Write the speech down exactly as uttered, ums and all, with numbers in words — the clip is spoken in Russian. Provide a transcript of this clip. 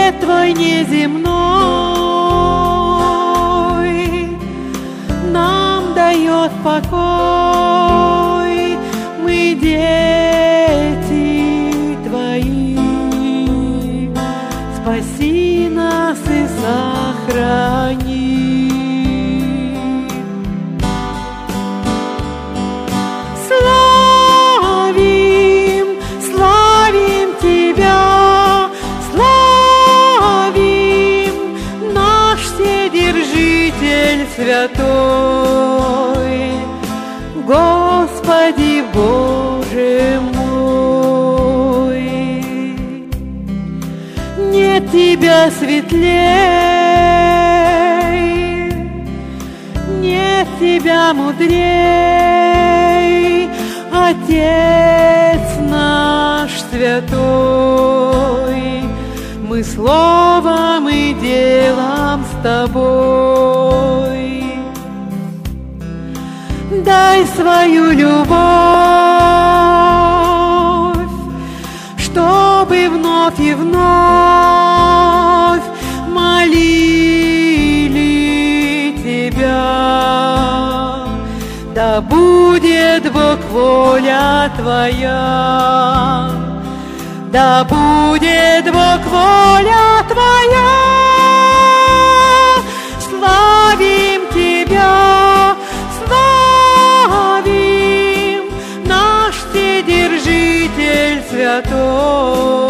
свет Твой неземной нам дает покой. Мы дети Твои, спаси нас и сохрани. Славим, славим Тебя, славим, наш Вседержитель святой, Господи Боже мой. Нет Тебя светлей, нет Тебя мудрей, Отец наш святой. Мы словом и делом с Тобой. Дай свою любовь, чтобы вновь и вновь молили Тебя. Да будет, Бог, воля Твоя, да будет, Бог, воля Твоя. Славим Тебя, славим, наш Вседержитель святой.